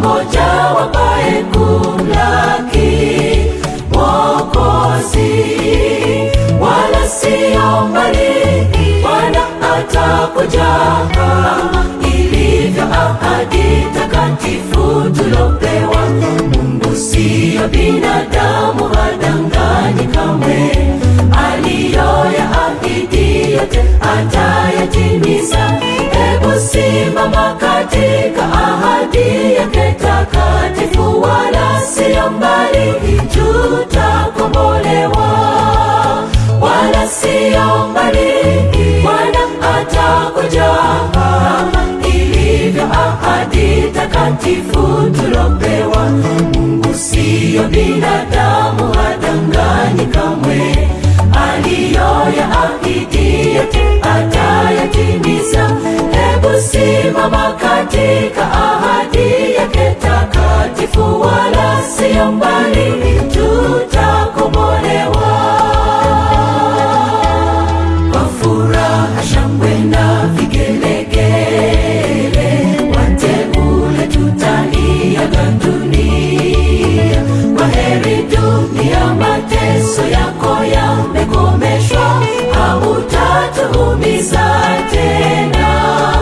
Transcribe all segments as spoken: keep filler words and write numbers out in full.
wangoja wapae kumlaki Mwokozi, wala sio mbali, Bwana atakuja kama ilivyo ahadi takatifu tulopewa. Mungu sio binadamu, hadanganyi kamwe, aliyoyaahidi yote atayatimiza. Hebu simama katika ahadi yake takatifu, wala sio mbali, tutakombolewa. Wala sio mbali, Bwana atakuja kama ilivyo ahadi takatifu tulopewa. Mungu sio binadamu, hadanganyi kamwe, aliyoyaahidi yote atayatimiza. Hebu simama katika ahadi yake takatifu, wala sio mbali, tutakombolewa. Kwa furaha, shangwe na vigelegele, wateule tutaiaga dunia. Kwa heri dunia, mateso yako yamekomeshwa, hautatuumiza tena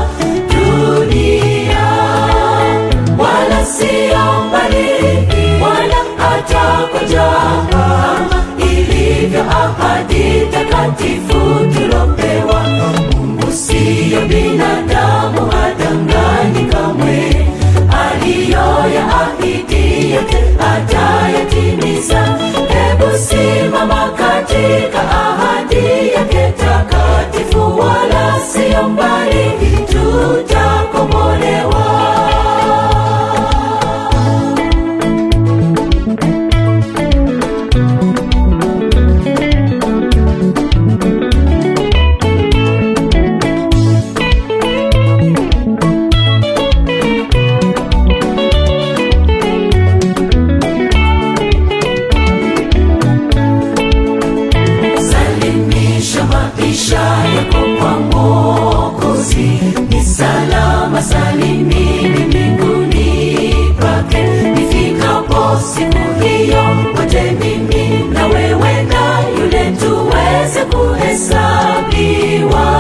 dunia. Wala sio mbali, Bwana atakuja kama ilivyo ahadi takatifu tulopewa. Mungu sio binadamu, hadanganyi kamwe, aliyoyaahidi yote atayatimiza. Hebu simama katika ahadi yake takatifu, wala sio mbali, tutakombolewa. Maisha yako kwa Mwokozi, ni salama salimini mbinguni pake. Nifikapo siku hiyo, wote mimi na wewe na yule tuweze kuhesabiwa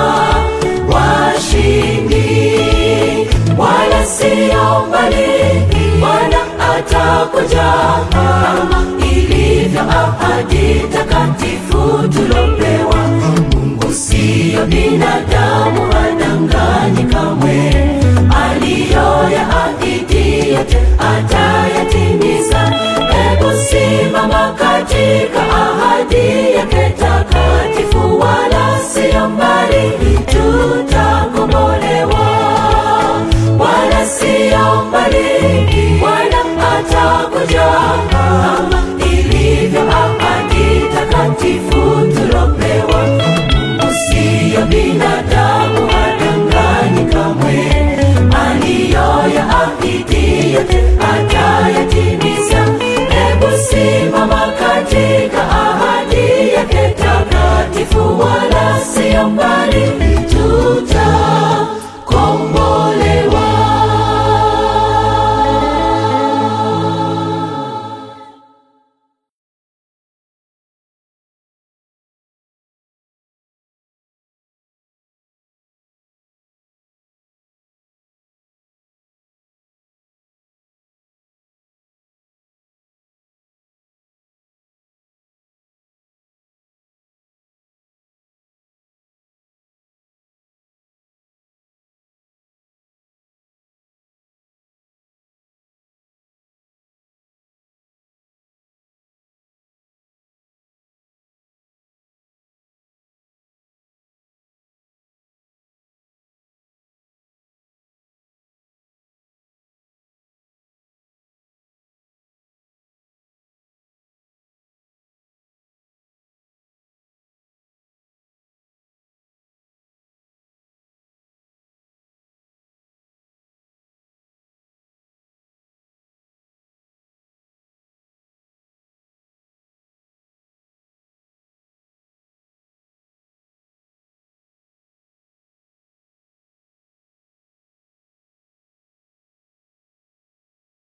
washindi. Wala sio mbali, Bwana atakuja kama ilivyo ahadi takatifu tulopewa. Sio binadamu, hadanganyi kamwe, aliyoyaahidi yote atayatimiza. Hebu simama katika ahadi yake takatifu, wala sio mbali, tutakombolewa. Wala sio mbali, Bwana atakuja kama ilivyo ahadi takatifu tulopewa. Sio binadamu, hadanganyi kamwe, aliyoyaahidi yote atayatimiza. Hebu simama katika ahadi yake takatifu, wala sio mbali,